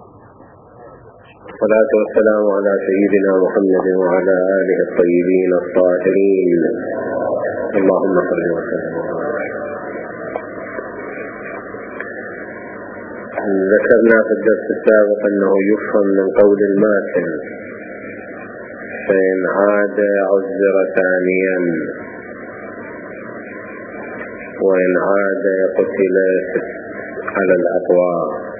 والصلاة والسلام على سيدنا محمد وعلى آله الطيبين الطاهرين. اللهم صل وسلم. ذكرنا في الدرس السابق أنه يفهم من قول الماثل: فإن عاد عذر ثانيا، وإن عاد قتل على الأقوى.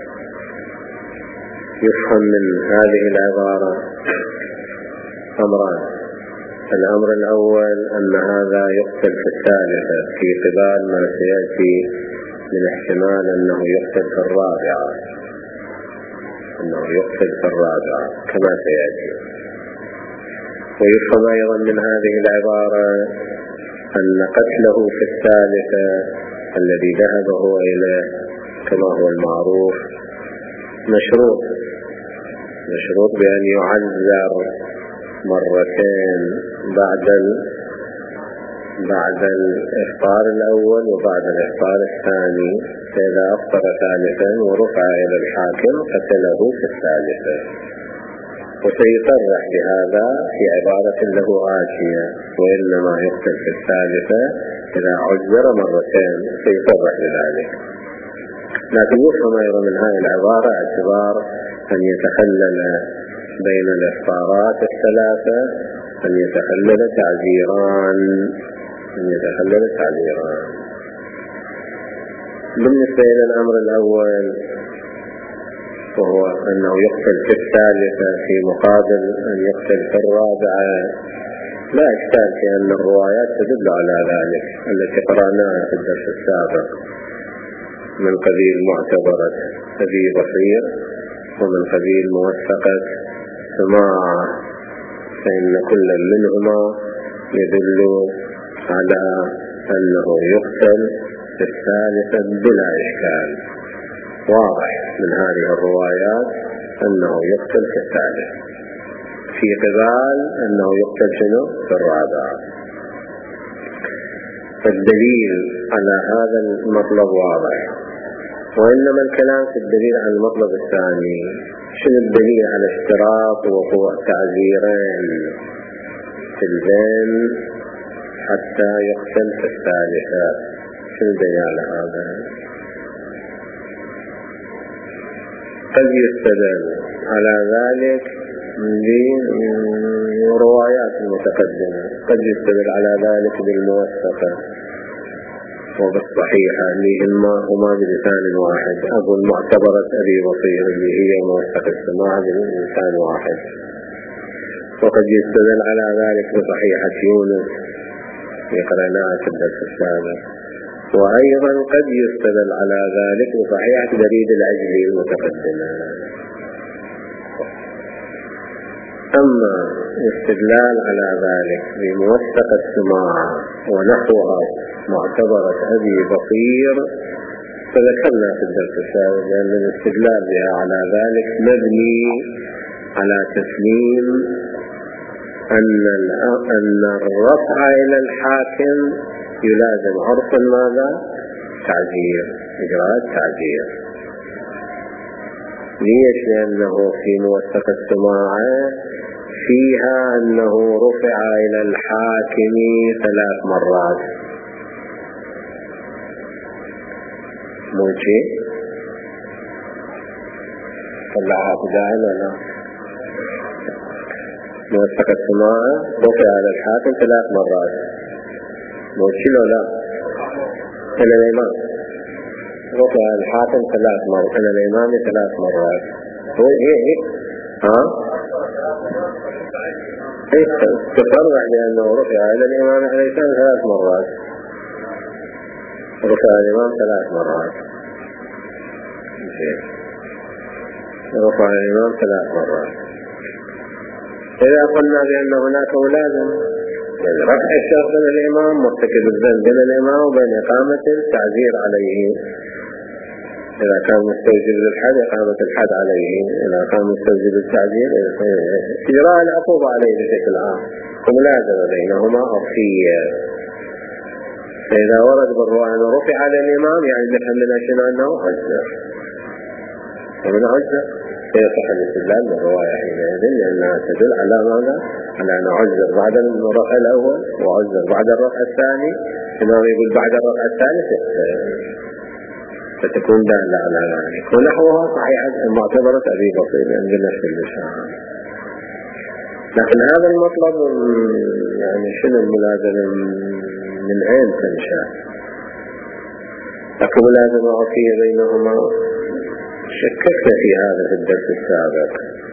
يفهم من هذه العبارة أمران: الأمر الأول أن هذا يقتل في الثالثة، في قبال ما سيأتي من احتمال أنه يقتل في الرابعة، كما سيأتي. ويفهم أيضا من هذه العبارة أن قتله في الثالثة الذي ذهب هو إليه كما هو المعروف مشروط بأن يعذر مرتين بعد الإفطار الأول وبعد الإفطار الثاني، فإذا أفطر ثالثا ورفع إلى الحاكم قتله في الثالثة. وسيصرح بهذا في عبارة له آتية: وإنما يقتل في الثالثة إذا عذر مرتين، سيصرح بذلك. لكن يفهم أيضا من هذه العبارة اعتبار أن يتخلل بين الإفطارات الثلاثة، أن يتخلل تعذيران. بالنسبة إلى الأمر الأول وهو أنه يقتل في الثالثة في مقابل أن يقتل في الرابعة، لا إشكال في أن الروايات تدل على ذلك التي قرأناها في الدرس السابق من قبيل معتبرة أبي بصير ومن قبيل موثقة سماعة، فإن كل منهما يدل على أنه يقتل في الثالثة بلا إشكال. واضح من هذه الروايات أنه يقتل في الثالث في قبال أنه يقتل في الرابعة. فالدليل على هذا المطلب واضح، وإنما الكلام في الدليل على المطلب الثاني. شنو الدليل على اشتراط وقوع تعذيرين في البين حتى يقتل في الثالثة؟ شنو الدليل على هذا؟ قد يستدل على ذلك بروايات متقدمة، قد يستدل على ذلك بالموثقة وبالصحيحة اللي هما بلسان واحد، أبو المعتبرة أبي بصير اللي هي موثقة السماع بلسان واحد. وقد يستدل على ذلك بصحيحة يونس في قرأناها في الدرس السابق، وأيضا قد يستدل على ذلك بصحيحة بريد العجلي المتقدمة. أما الاستدلال على ذلك بموثقة السماع ونحوها معتبرة أبي بصير، فذكرنا في الدرس السابق أن الاستدلال بها على ذلك مبني على تسليم أن الرفع إلى الحاكم يلازم عرفا ماذا؟ تعذير، إجراء التعذير. ليش؟ لأنه في موثقة السماع فيها أنه رفع إلى الحاكم 3 مرات. موجي طلعها بداية ولا موثقة السماع رفع إلى الحاكم 3 مرات. موجي ولا أنا الإمام رفع الحاكم 3 مرات، أنا الإمام 3 مرات. هو تصرح بأنه رفع إلى الإمام عليه 3 مرات، رفع الإمام 3 مرات، رفع الإمام 3 مرات. إذا قلنا بأن هناك ملازم رفع الشخص من الإمام، مرتكب الذنب من الإمام، وبين إقامة التعذير عليه. إذا كان مستوجب للحد إقامة الحد عليه، إذا كان مستوجب للتعذير إجراء العقوبة عليه بشكل عام، وملازمة بينهما عرفية. فإذا ورد بالرواية أنه رفع على الإمام يعني نفهم من أشياء أنه عذر، ومن عذر فيصح الاستدلال بالرواية حينئذ، لأنها تدل على ماذا؟ على أن أعذر بعد الرفع الأول وأعذر بعد الرفع الثاني، إنه يقول بعد الرفع الثالث فتكون دالة على ذلك. ونحوها صحيحة معتبرة أبي بصير عندنا في اللسان. لكن هذا المطلب يعني شنو الملازمة من أين تنشأ؟ أكو ملازمة عرفية بينهما؟ شككنا في هذا في الدرس السابق،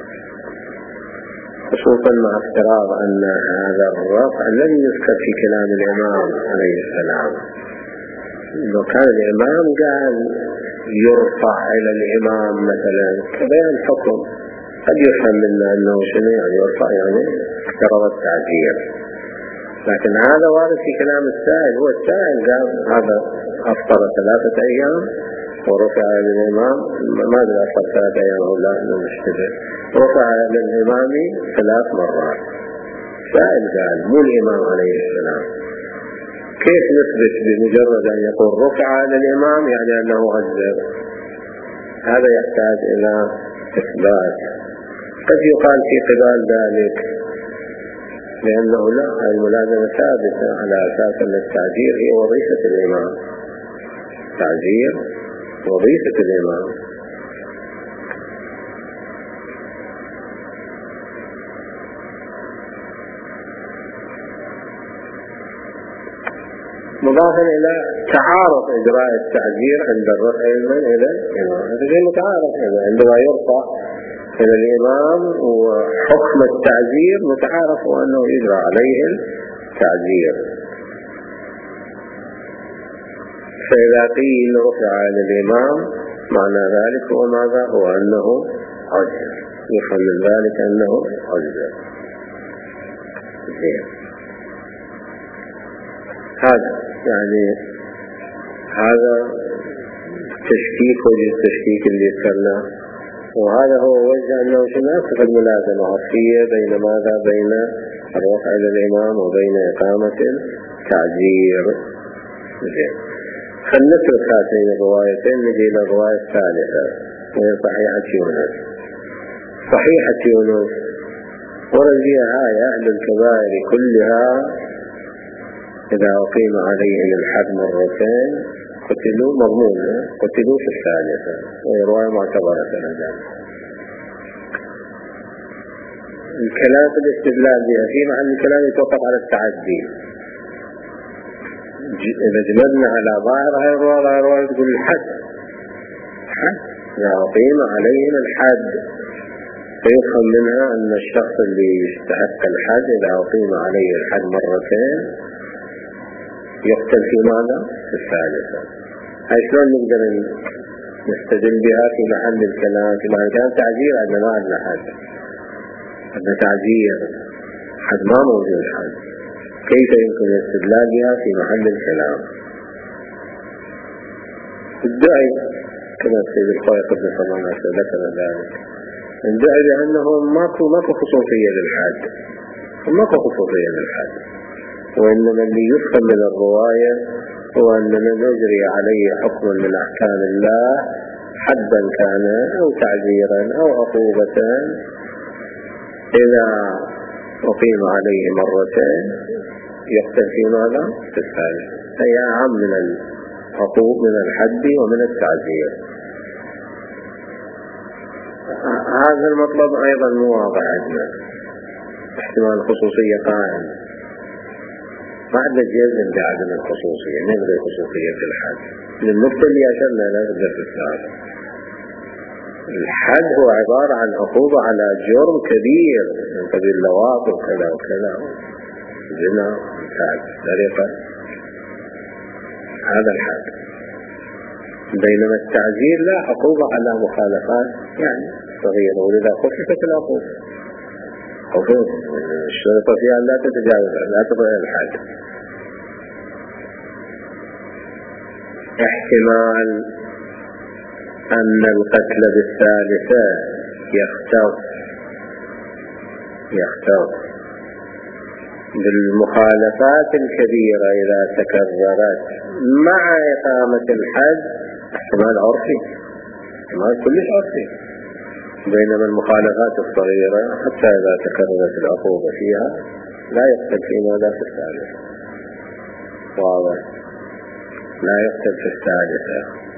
خصوصا مع افتراض أن هذا الرفع لم يذكر في كلام الإمام عليه السلام. لو كان الإمام قال يرفع إلى الإمام مثلا كبيان حكم، قد يفهم منا أنه شنو يعني يرفع، يعني افترض التعجير. لكن هذا وارد في كلام السائل. هو السائل قال هذا أفطر 3 أيام ورفع للإمام، ماذا أفطر 3 أيام أو لا نشتبه، رفع للإمام 3 مرات. سائل قال مو الإمام عليه السلام. كيف نثبت بمجرد أن يقول رفع للإمام يعني أنه عذر؟ هذا يحتاج إلى إثبات. قد يقال في قبال ذلك لأنه لا، الملازمة ثابتة على أساس أن التعجير هي وظيفة الإمام، تعجير وظيفة الإمام. مضافا إلى تعارض إجراء التعجير عند الرفع إلى الإمام، هذا غير متعارض. عندما يرفع إلى الإمام وحكم التعجير متعارف أنه يجرى عليه التعجير. فإذا قيل رفع إلى الإمام معنى ذلك هو ماذا؟ هو أنه عذر، يفهم من ذلك أنه عذر. هذا يعني هذا تشكيك، وجه التشكيك اللي ذكرناه، وهذا هو وجه أنه شناخذ الملازمة عرفية بين ماذا؟ بين الرفع إلى الإمام وبين إقامة التعجير. خلنترك هاتين الروايتين، نجي إلى الرواية الثالثة وهي صحيحة يونس. صحيحة يونس ورد فيها أهل الكبائر كلها إذا أقيم عليهم الحد 2 مرات قتلوا، مضمون قتلوا في الثالثة، وهي رواية معتبرة لنا. الكلام في الاستدلال بها في محل الكلام يتوقف على التعدي. إذا جمدنا على ظاهر هاي الرواية تقول الحد، إذا أقيم عليهم الحد، فيفهم منها أن الشخص اللي يستحق الحد إذا أقيم عليه الحد 2 مرات يقتل في ماذا؟ في الثالثة. هاي شلون نقدر نستدل بها في محل الكلام؟ في محل الكلام تعجير عندنا ما عندنا حد، عندنا تعجير، حد ما موجود حد. كيف يمكن الاستدلال بها في محل الكلام؟ الدعي كما السيد الخوي قدس الله نفسه ذكر ذلك، الدعي بأنه ماكو خصوصية للحد، وماكو خصوصية للحد، وإنما اللي يفهم من الرواية هو أننا نجري عليه حكم من أحكام الله، حدا كان أو تعزيرا أو عقوبة، إذا أقيم عليه 2 مرات يقتل في ماذا؟ في الثالث. هي أهم من العقوب، من الحد ومن التعزير. هذا المطلب أيضا مو واضح عندنا، احتمال الخصوصية قائم، ما عندنا جزم بعدم الخصوصية، نبغي خصوصية في الحد. للنقطة اللي أشرنا لها في الدرس السابق، الحد هو عبارة عن عقوبة على جرم كبير من قبيل اللواط وكذا وكذا، زنا، سرقة، هذا الحد. بينما التعزير لا، عقوبة على مخالفات يعني صغيرة، ولذا خففت العقوبة، خفف الشرطة فيها لا تتجاوز، لا تضيع الحد. احتمال أن القتل بالثالثة يختص بالمخالفات الكبيرة إذا تكررت مع إقامة الحد، احتمال عرفي، احتمال كلش عرفي. بينما المخالفات الصغيرة حتى إذا تكررت العقوبة فيها لا يقتل فيما لا في الثالثة. واضح؟ لا يقتل في الثالثة،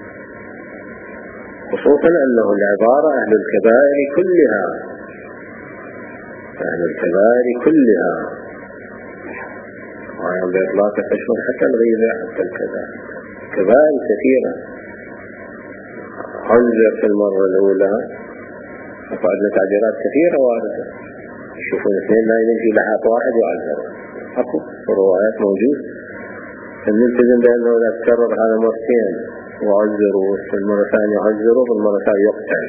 خصوصا أنه العبارة أهل الكبائر كلها، أهل الكبائر كلها، وعن بإطلاق تشمل حتى الغيبة حتى الكذا، كبائر كثيرة. عنزر في المرة الأولى وعندنا تعبيرات كثيرة واردة، يشوفون اثنين نايمين في لحاق واحد وعزر، أكو روايات موجود فنلتزم بأنه لا تكرر هذا مرتين وعزروا في المرة الثانية عزروا في المرة الثانية يقتل.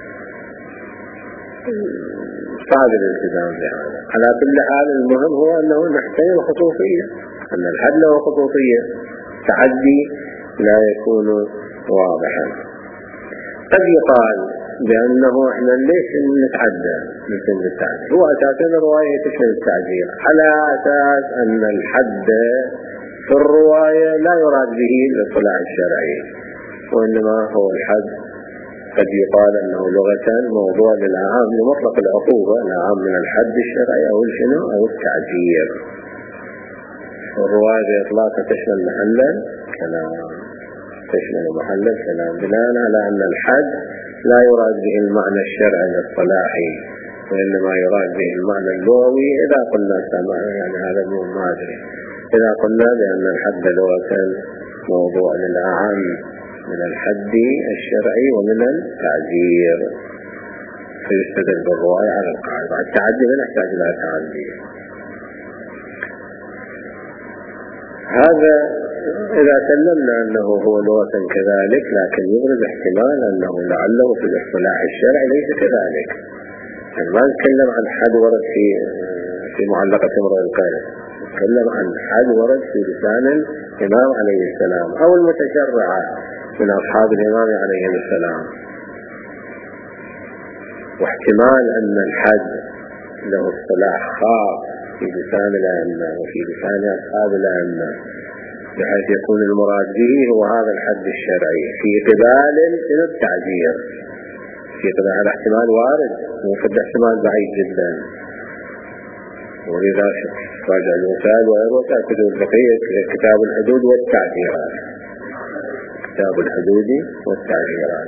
صعب الالتزام بهذا. على كل حال المهم هو أنه نحترم الخصوصية، أن الحد له خصوصية، تعدي لا يكون واضحا. قد يقال بأنه احنا ليش نتعدى مثل التعدي؟ هو أساسا الرواية تشمل التعزير على أساس أن الحد في الرواية لا يراد به الاطلاع الشرعي، وإنما هو الحد قد يقال أنه لغة موضوع للأعام لمطلق العقوبة، الأعام من الحد الشرعي أو الشنو أو التعزير. الرواية بإطلاقها تشمل محلا كلام، تشمل محل الكلام بناء على أن الحد لا يراد به المعنى الشرعي الاصطلاحي، وإنما يراد به المعنى اللغوي. إذا قلنا يعني هذا ما أدري، إذا قلنا بأن الحد لغة موضوع للأعم من الحد الشرعي ومن التعزير، فيستدل بالرواية على القاعدة. التعدي لا نحتاج إلى تعدي. هذا إذا سلمنا أنه هو لغة كذلك، لكن يبرز احتمال أنه لعله في الاصطلاح الشرعي ليس كذلك. يعني ما نتكلم عن حد ورد في معلقة امرؤ القيس، نتكلم عن حد ورد في لسان الإمام عليه السلام أو المتشرعة من أصحاب الإمام عليه السلام. واحتمال أن الحد له اصطلاح خاص في لسان الأئمة وفي لسان أصحاب الأئمة، بحيث يكون المراد به هو هذا الحد الشرعي في قبال من التعزير. في قبال هذا احتمال وارد، وقد احتمال بعيد جدا. ولذا راجع الوسائل وغير وسائل كتب الفقهية كتاب الحدود والتعزيرات، كتاب الحدود والتعزيرات.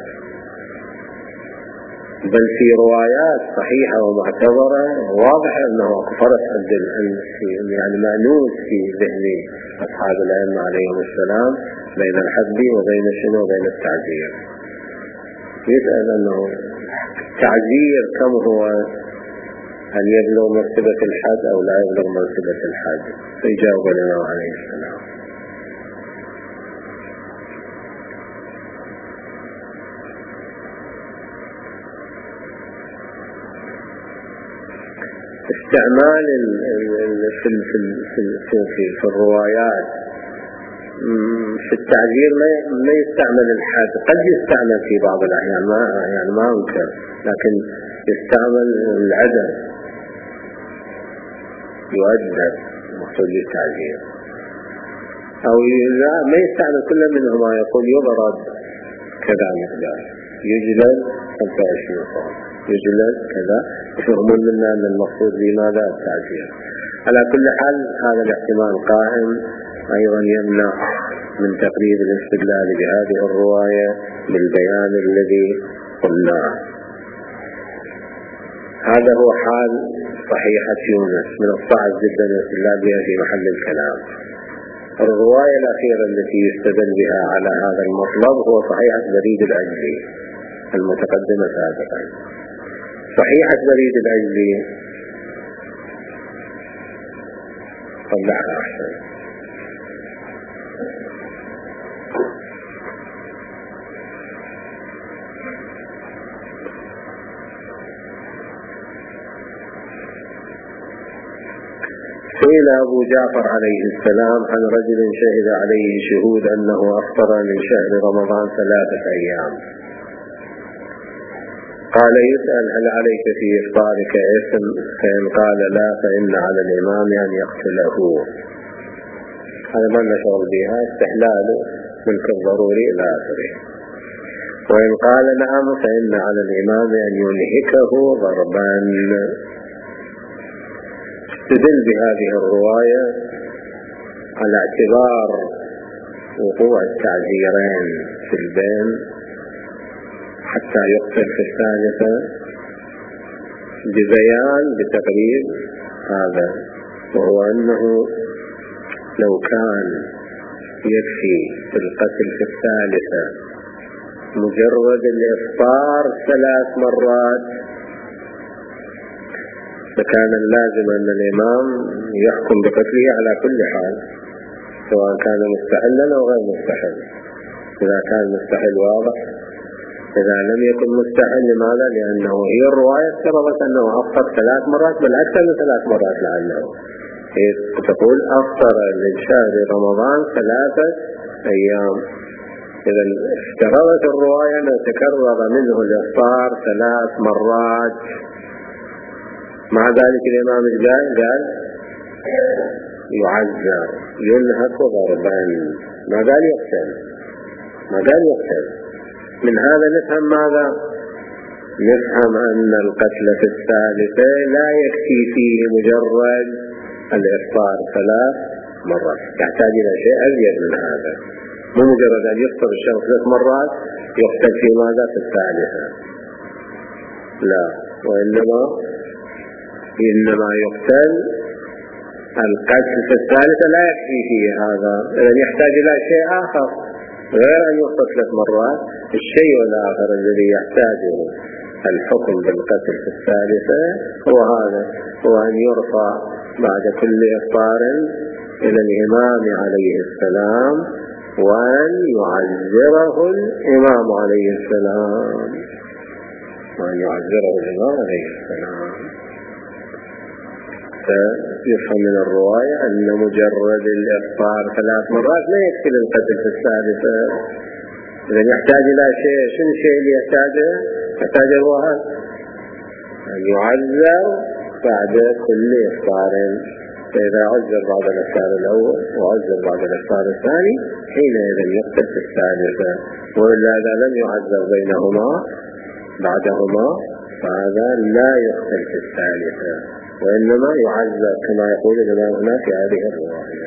بل في روايات صحيحة ومعتبرة واضح أنه فرق يعني مأنوس في ذهن أصحاب الأئمة عليهم السلام بين الحد وبين شنو وبين التعزير. يسأل أنه التعزير كم هو، هل يبلغ مرتبة الحد أو لا يبلغ مرتبة الحد؟ فيجاوب الإمام عليه السلام. استعمال في الروايات في التعزير ما يستعمل الحد، قد يستعمل في بعض الأحيان يعني ما أنكر، لكن يستعمل العدد، يؤدب مقصود للتعزير، أو لا ما يستعمل كل منهما، يقول يضرب كذا مقدار، يجلد 25 صوت، يجلد كذا، يفهمون منا أن المقصود لماذا التعزير. على كل حال هذا الاحتمال قائم، أيضا يمنع من تقريب الاستدلال بهذه الرواية بالبيان الذي قلناه. هذا هو حال صحيحة يونس، من الصعب جدا الاستدلال بها في محل الكلام. الرواية الأخيرة التي يستدل بها على هذا المطلب هو صحيحة بريد العجلي المتقدمة سابقا. صحيحة بريد العجلي طلعها أحسن. سئل أبو جعفر عليه السلام عن رجل شهد عليه شهود أنه أفطر من شهر رمضان 3 أيام. قال يسأل هل عليك في إفطارك إثم؟ فإن قال لا فإن على الإمام أن يقتله. هذا ما نشعر بها، استحلال ملك الضروري إلى آخره. وإن قال نعم فإن على الإمام أن ينهكه ضربا. استدل بهذه الرواية على اعتبار وقوع التعزيرين في البين حتى يقتل في الثالثة ببيان بتقريب هذا، وهو أنه لو كان يكفي في القتل في الثالثة مجرد الإفطار 3 مرات فكان اللازم أن الإمام يحكم بقتله على كل حال، سواء كان مستحلا أو غير مستحل. إذا كان مستحل واضح، إذا لم يكن مستحل لماذا؟ لأنه هي الرواية افترضت أنه أفطر 3 مرات بل أكثر من 3 مرات لعله، هي تقول أفطر لشهر رمضان 3 أيام. إذا افترضت الرواية أن تكرر منه الإفطار 3 مرات. مع ذلك الإمام قال يعذر ينهك ضربا، ما قال يقتل، ما قال يقتل. من هذا نفهم ماذا؟ نفهم أن القتل في الثالثة لا يكفي فيه مجرد الإفطار 3 مرات، يحتاج إلى شيء أزيد من هذا. مو مجرد أن يفطر الشخص 3 مرات يقتل في ماذا؟ في الثالثة، لا، وإنما يقتل القتل في الثالثة لا يكفي فيه هذا، إذن يحتاج إلى شيء آخر غير أن يقتل 3 مرات. الشيء الآخر الذي يحتاجه الحكم بالقتل في الثالثة هو هذا، هو أن يرفع بعد كل إفطار إلى الإمام عليه السلام وأن يعذره الإمام عليه السلام، وأن يعذره الإمام عليه السلام. فيفهم من الرواية أن مجرد الإفطار 3 مرات لا يكفي للقتل في الثالثة، إذن يحتاج إلى شيء. شنو الشيء اللي يحتاجه؟ يحتاج الوهن، أن يعذر بعد كل إفطار. فإذا عذر بعد الإفطار الأول وعذر بعد الإفطار الثاني حينئذ يقتل في الثالثة، وإلا إذا لم يعذر بينهما بعدهما فهذا لا يقتل في الثالثة، وإنما يعذر كما يقول الإمام هنا في هذه الرواية.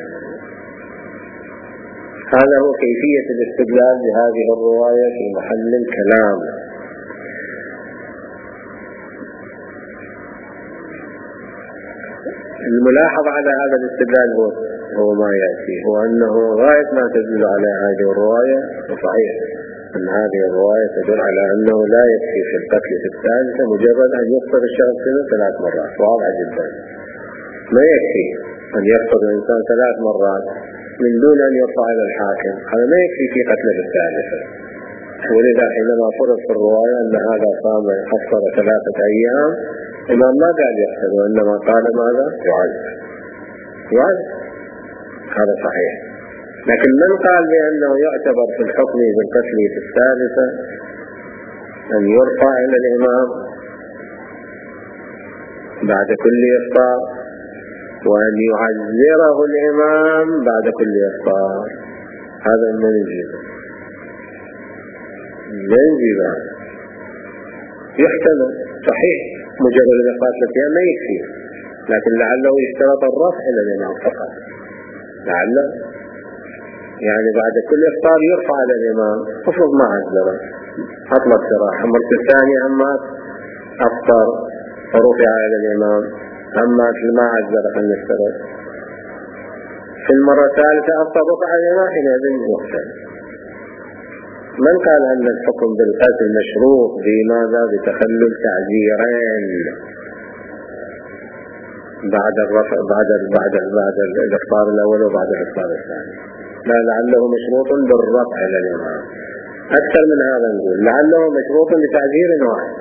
هذا هو كيفية الاستدلال بهذه الرواية في محل الكلام. الملاحظ على هذا الاستدلال هو ما يأتي، هو أنه غاية ما تدل على هذه الرواية، وصحيح أن هذه الرواية تدل على أنه لا يكفي في القتل في الثالثة مجرد أن يقتل الشخص 3 مرات، واضح جدا. ما يكفي أن يقتل الإنسان 3 مرات من دون أن يرفع إلى الحاكم، هذا ما يكفي في قتل في الثالثة. ولذا حينما فرض في الرواية أن هذا صام أفطر 3 أيام، الإمام ما قال يقتل، وإنما قال ماذا؟ يعذر. هذا صحيح. لكن من قال بأنه يعتبر في الحكم بالقتل في الثالثة أن يرفع إلى الإمام بعد كل إفطار وأن يعذره الإمام بعد كل إفطار؟ هذا من يجيبه؟ يحتمل، صحيح مجرد الإفطار الأيام ما يكفي، لكن لعله يشترط الرفع إلى الإمام فقط، لعله يعني بعد كل إفطار يرفع على الإمام. افرض ما عذره، أطلق سراحة، مرة الثانية أما أفطر فرفع على الإمام، أما ما عذره فلنفترض في المرة الثالثة أفطر رفع على الإمام، حينئذ يقتل. من قال أن الحكم بالقتل مشروط بماذا؟ بتخلل تعذيرين بعد الرفع بعد الإفطار الأول وبعد الإفطار الثاني. لا، لعله مشروط بالرفع إلى الإمام. أكثر من هذا نقول لعله مشروط بتعذير واحد،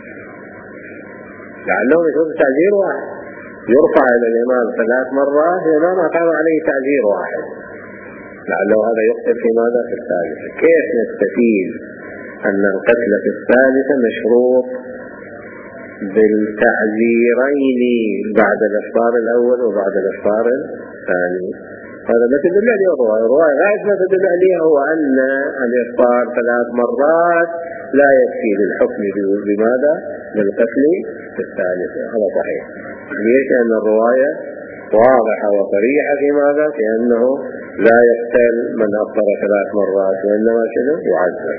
لعله مشروط بتعذير واحد، يرفع إلى الإمام 3 مرات الإمام أقام عليه تعذير واحد، لعله هذا يقتل في ماذا؟ في الثالثة. كيف نستفيد أن القتل في الثالثة مشروط بالتعذيرين بعد الإفطار الأول وبعد الإفطار الثاني؟ هذا ما تدل عليه الرواية. الرواية غاية ما تدل عليه هو أن الإفطار 3 مرات لا يكفي للحكم بماذا؟ بالقتل في الثالثة. هذا صحيح. ليش؟ لأن الرواية واضحة وصريحة في ماذا؟ في أنه لا يقتل من أفطر 3 مرات، وإنما شنو؟ يعذب.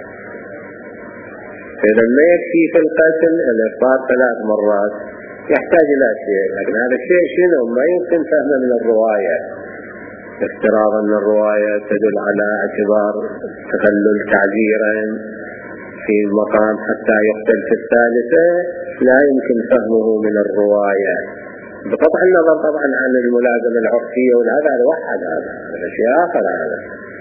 فإذا ما يكفي في القتل الإفطار 3 مرات، يحتاج إلى شيء، لكن هذا الشيء شنو؟ ما يمكن فهمه من الرواية، افتراض أن الرواية تدل على اعتبار تخلل تعذيرا في المقام حتى يقتل في الثالثة، لا يمكن فهمه من الرواية، بقطع النظر طبعا عن الملازمة العرفية، وهذا وحد هذا شيء آخر. هذا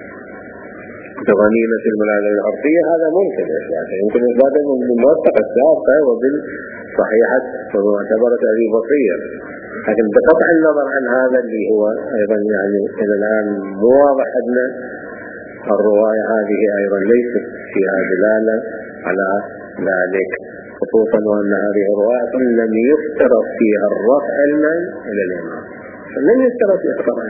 بغنيمة الملازمة العرفية هذا ممكن إثباته، يمكن إثباته من الموثقة السابقة وبالصحيحة ومعتبرة أبي بصير، لكن بقطع النظر عن هذا اللي هو أيضا يعني إلى الآن مو واضح أن الرواية هذه أيضا ليست فيها دلالة على ذلك، خصوصا وأن هذه الرواية لم يفترض فيها الرفع إلى الإمام، لم يفترض فيها الرفع.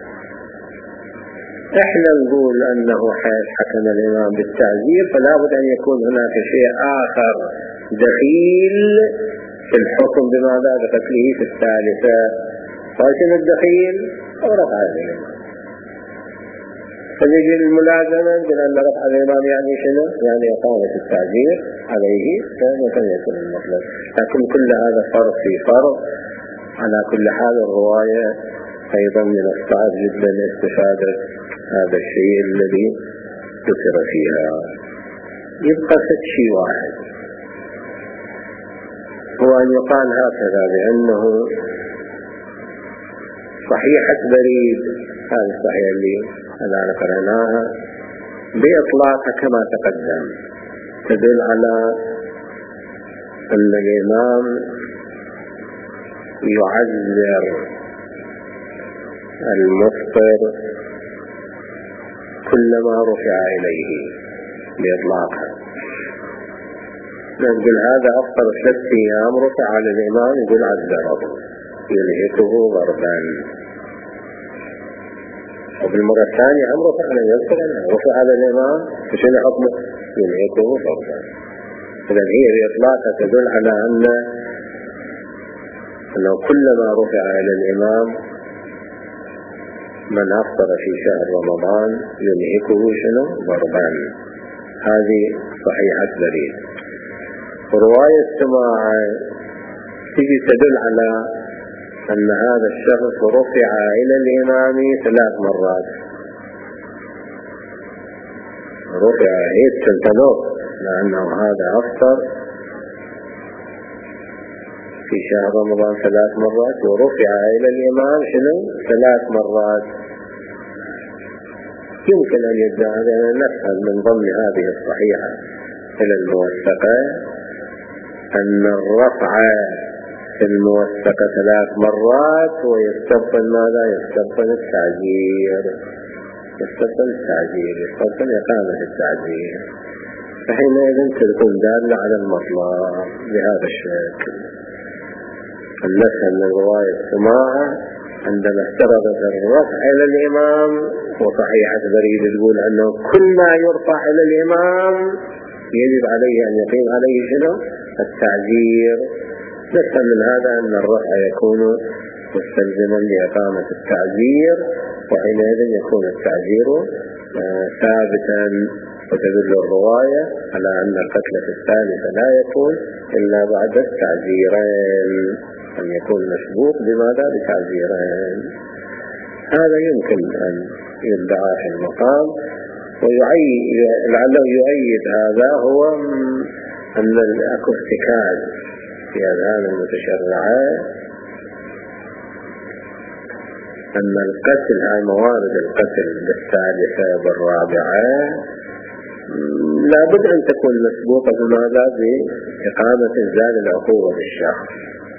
احنا نقول أنه حكم الإمام بالتعزير، فلا بد أن يكون هناك شيء آخر دخيل في الحكم بماذا؟ بقتله في الثالثة. فشنو الدخيل؟ أو رفع الإمام. فنجي الملازمة بأن رفع الإمام يعني شنو؟ يعني إقامة التعزير عليه، فممكن يكون المطلب. لكن كل هذا فرق في فرق. على كل حال الرواية أيضا من الصعب جدا استفادة هذا الشيء الذي ذكر فيها. يبقى شيء واحد، هو أن يقال هكذا بأنه صحيحة بريد، هذه الصحيحة اللي الآن قرأناها بإطلاقها كما تقدم تدل على أن الإمام يعذر المفطر كلما رفع إليه بإطلاقها. نقول هذا أفطر 3 أيام رفع على الإمام، يقول عذره يلهكه ضربا. وبالمرة الثانية رفع على يذكر رفع على الإمام، فشنو حكمه؟ يلهكه ضربا. إذا هي بإطلاقها تدل على أنه كلما رفع إلى الإمام من أفطر في شهر رمضان يلهكه شنو؟ ضربا. هذه صحيحة بريد. ورواية السماع تجي تدل على أن هذا الشخص رفع إلى الإمام 3 مرات، رفع تنتظر لأنه هذا أفطر في شهر رمضان 3 مرات، ورفع إلى الإمام شنو؟ 3 مرات. يمكن أن يدعى أن نفهم من ضمن هذه الصحيحة إلى الموثقة أن الرفع في الموثقة 3 مرات ويستبطن ماذا؟ يستبطن التعزير، يستبطن التعزير، يستبطن إقامة التعزير، فحينئذ تكون دالة على المطلب بهذا الشكل. النفهم من رواية السماعة عندما افترضت الرفع إلى الإمام، وصحيحة بريد تقول أنه كل ما يرفع إلى الإمام يجب عليه أن يقيم عليه شنو؟ التعزير. نفهم من هذا أن الرفع يكون مستلزما لإقامة التعزير، وحينئذ يكون التعزير ثابتا، وتدل الرواية على أن القتل في الثالثة لا يكون إلا بعد التعزيرين، أن يكون مسبوق بماذا؟ بتعزيرين. هذا يمكن أن يدعى في المقام، ولعله يؤيد هذا هو أن أكو ارتكاز في أذهان المتشرعات أن القتل، هاي موارد القتل بالثالثة بالرابعة لابد أن تكون مسبوقة بماذا؟ بإقامة إنزال العقوبة بالشخص،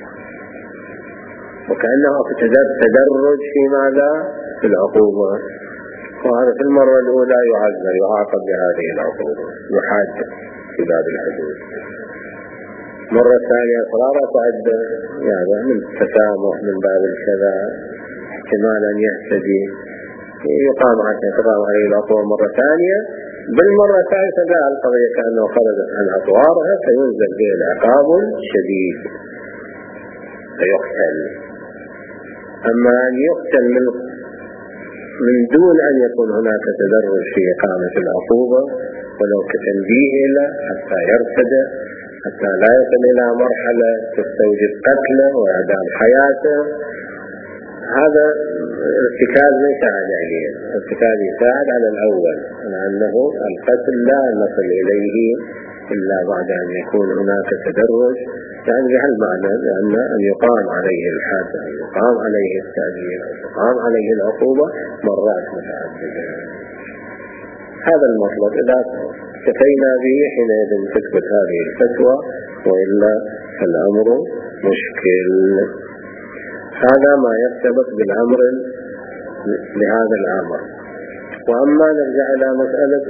وكأنه تدرج في ماذا؟ في العقوبة. وهذا في المرة الأولى يعذر يعاقب بهذه العقوبة، يحاد في باب الحدود. مرة ثانية صارت تعدى يعني من التسامح من باب الكذا، احتمال أن يهتدي يقام عليه العقوبة مرة ثانية، بالمرة الثالثة لا، القضية كأنه خرجت عن أطوارها فينزل به العقاب الشديد فيقتل. أما أن يقتل من دون أن يكون هناك تدرج في إقامة العقوبة ولو كتنبيه له حتى يرتد، حتى لا يصل إلى مرحلة تستوجب قتله وإعدام حياته، هذا ارتكاز ليس عليه. الارتكاز يساعد على الأول، لأنه القتل لا نصل إليه إلا بعد أن يكون هناك تدرج، يعني بهالمعنى أن يقام عليه الحد، أن يقام عليه التأديب، أن يقام عليه العقوبة مرات متعددة. هذا المطلب إذا اكتفينا به حينئذ تثبت هذه الفتوى، وإلا فالأمر مشكل. هذا ما يرتبط بالأمر لهذا الأمر. وأما نرجع إلى مسألة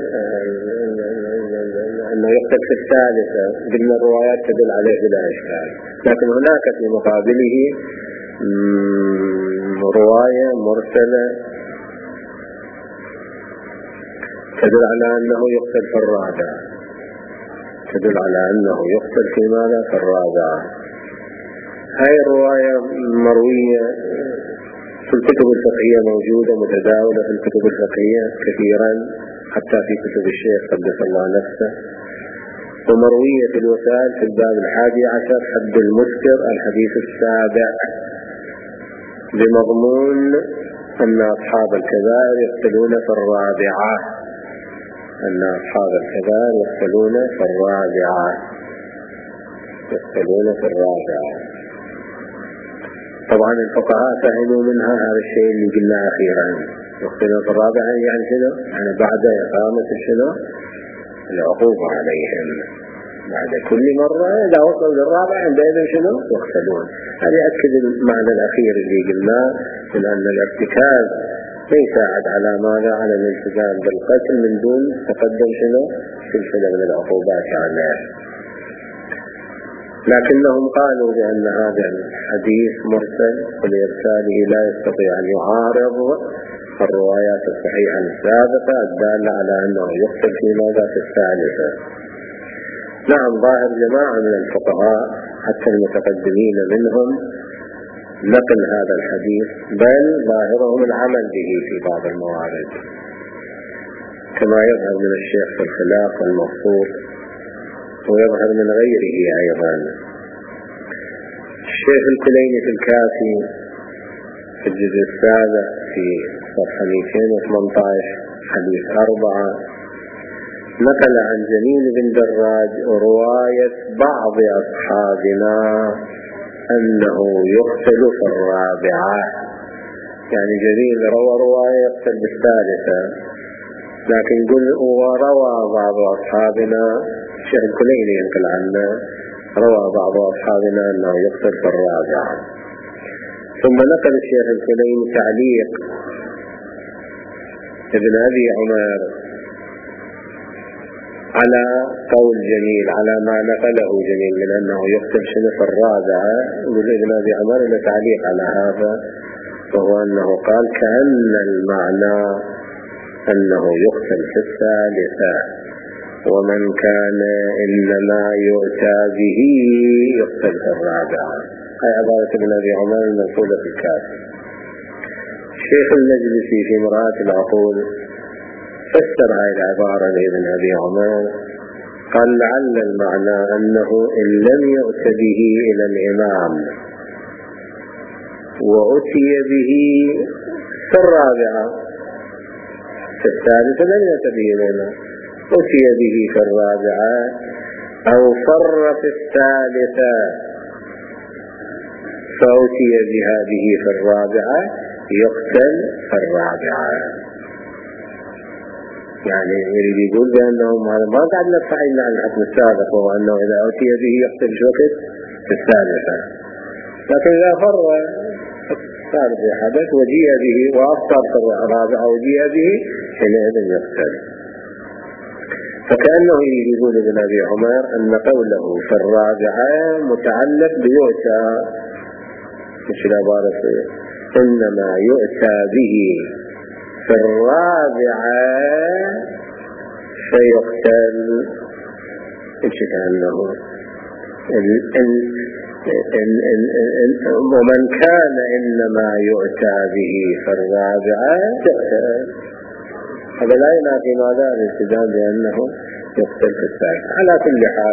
أنه يقتل في الثالثة، قلنا الروايات تدل عليه بلا إشكال، لكن هناك في مقابله رواية مرسلة تدل على أنه يقتل في الرابعة، تدل على أنه يقتل في ماذا؟ في الرابعة. هاي الرواية مروية في الكتب الفقهية، موجودة متداولة في الكتب الفقهية كثيرا، حتى في كتب الشيخ قدس الله نفسه، ومروية في الوسائل في الباب 11 حد المسكر الحديث السابع، بمضمون أن أصحاب الكبائر يقتلون في الرابعة، أن أصحاب الكبائر يقتلون في الرابعة، يقتلون في الرابعة. طبعا الفقهاء فهموا منها هذا الشيء اللي قلنا أخيرا، يقتلون في الرابعة يعني شنو؟ يعني بعد إقامة شنو؟ العقوبة عليهم، بعد كل مرة إذا وصلوا للرابعة عندئذ شنو؟ يقتلون. هذا يأكد المعنى الأخير اللي قلناه، من أن الارتكاز يساعد على ماذا؟ على الالتزام بالقتل من دون تقدم شنو؟ سلسلة من العقوبات عليه. لكنهم قالوا بأن هذا الحديث مرسل، ولإرساله لا يستطيع أن يعارض الروايات الصحيحة السابقة الدالة على أنه يقتل في ماذا؟ في الثالثة. نعم، ظاهر جماعة من الفقهاء حتى المتقدمين منهم نقل هذا الحديث، بل ظاهرهم العمل به في بعض الموارد، كما يظهر من الشيخ في الخلاف والمفصول، ويظهر من غيره أيضا. الشيخ الكليني في الكافي في الجزء السابع في صفحة 218 حديث 4 نقل عن جميل بن دراج رواية بعض أصحابنا أنه يقتل في الرابعة، يعني جميل روى رواية يقتل بالثالثة، لكن قل وروى بعض أصحابنا، الشيخ الكليني ينقل عنه روى بعض أصحابنا أنه يقتل في الرابعة. ثم نقل الشيخ الكليني تعليق ابن أبي عمر على قول جميل، على ما نقله جميل من أنه يقتل شنو في الرابعة. يقول ابن أبي عمر له تعليق على هذا، وهو أنه قال كأن المعنى أنه يقتل في الثالثة، ومن كان إنما يؤتى به يقتل في الرابعة. هاي عبارة ابن أبي عمر المنقولة في الكافي. الشيخ المجلسي في مرآة العقول فسر هاي العبارة لابن أبي عمر، قال لعل المعنى أنه إن لم يؤت به إلى الإمام وأتي به في الرابعة، في الثالثة لم يؤت به إلى الإمام، أتي به في الرابعة أو فر في الثالثة فأتي بهذه في الرابعة يقتل في الرابعة. يعني يريد يقول بأنهم هذا ما قاعد نفعلنا عن الحكم السابق، وهو أنه إذا أتي به يقتل في وقت في الثالثة، لكن إذا فر الثالثة حدث وجيء به وأفطر في الرابعة وجيء به حينئذ يقتل. فكأنه يقول ابن أبي عمر أن قوله في الرابعة متعلق بيؤتى، مش العبارة إنما يؤتى به في الرابعة فيقتل. كأنه ومن كان إنما يؤتى به في الرابعة يقتل. هذا لا ينافي ماذا الالتزام بأنه يقتل في الثالثة. على كل حال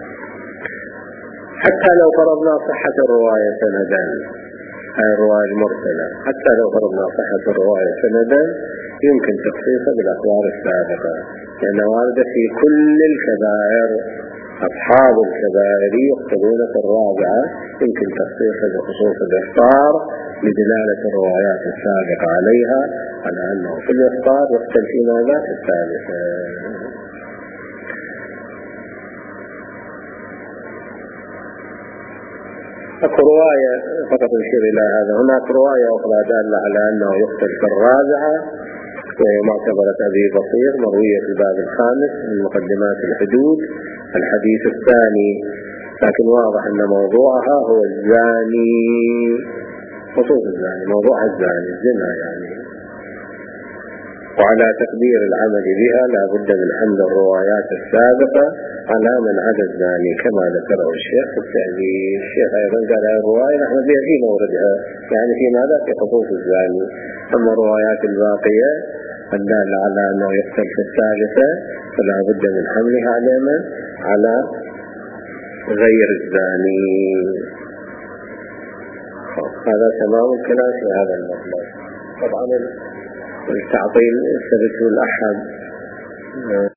حتى لو فرضنا صحة الرواية سندا، هذه الرواية المرسلة، حتى لو فرضنا صحة الرواية سندا يمكن تخصيصها بالأخبار السابقة، لأن واردة في كل الكبائر. أصحاب الكبائر يقتلون في الرابعة، يمكن تخصيصها بخصوص الإفطار لدلالة الروايات السابقة عليها على أنه في الإفطار يقتل في ماذا؟ في الثالثة. رواية فقط نشير إلى هذا. هناك رواية أخرى دالة على أنه يقتل في الرابعة، وهي معتبرة أبي بصير، مروية في الباب الخامس من مقدمات الحدود، الحديث الثاني، لكن واضح أن موضوعها هو الزاني، خصوص الزاني، موضوع الزاني الزنا يعني. وعلى تقدير العمل بها لا بد من حمل الروايات السابقة على من عدا الزاني كما ذكره الشيخ في التهذيب. الشيخ أيضا قال الرواية نحن بها في موردها، يعني في ماذا؟ في خصوص الزاني. أما الروايات الباقية الدالة على أنه يقتل في الثالثة فلا بد من حملها على من؟ على غير الزاني. هذا تمام الكلام في هذا المطلب. طبعا التعطيل ثبت الأحد